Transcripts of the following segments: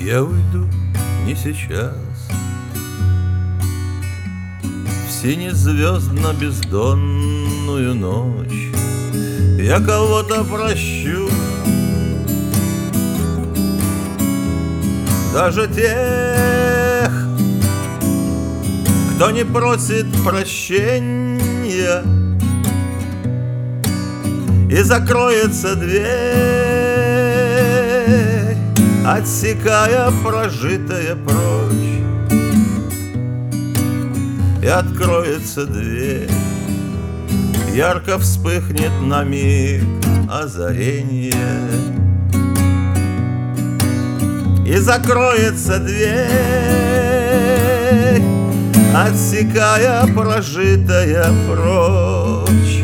Я уйду не сейчас в синезвездно-бездонную ночь. Я кого-то прощу, даже тех, кто не просит прощения, и закроется дверь, отсекая прожитое прочь. И откроется дверь, ярко вспыхнет на миг озаренье. И закроется дверь, отсекая прожитое прочь.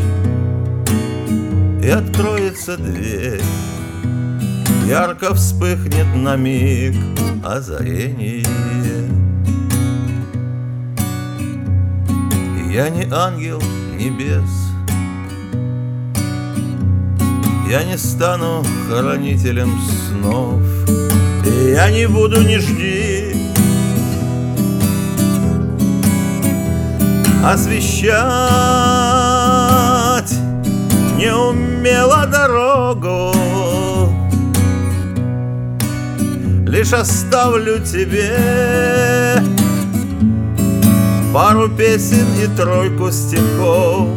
И откроется дверь, ярко вспыхнет на миг озаренье. Я не ангел небес, я не стану хранителем снов, и я не буду ни жди освещать неумело дорогу. Лишь оставлю тебе пару песен и тройку стихов.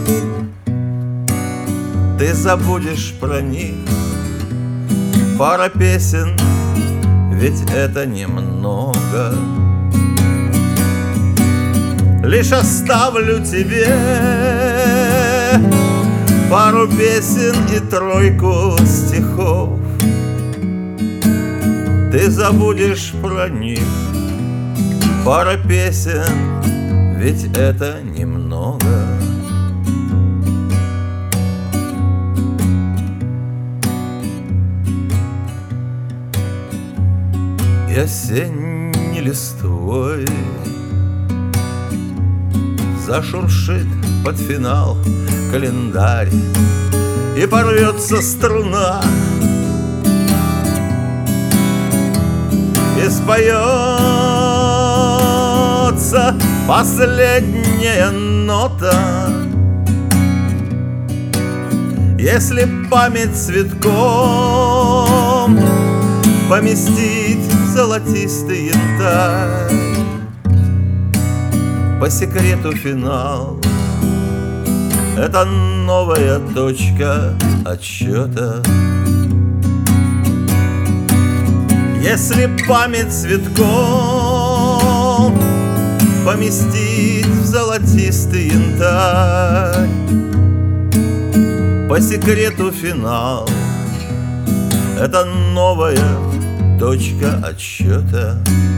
Ты забудешь про них, пара песен, ведь это немного. Лишь оставлю тебе пару песен и тройку стихов. Ты забудешь про них, пара песен, ведь это немного. И осенней листвой зашуршит под финал календарь, и порвется струна, и споется последняя нота. Если память цветком поместить в золотистый янтарь, по секрету финал — это новая точка отсчета. Если память цветком поместить в золотистый янтарь, по секрету финал — это новая точка отсчета.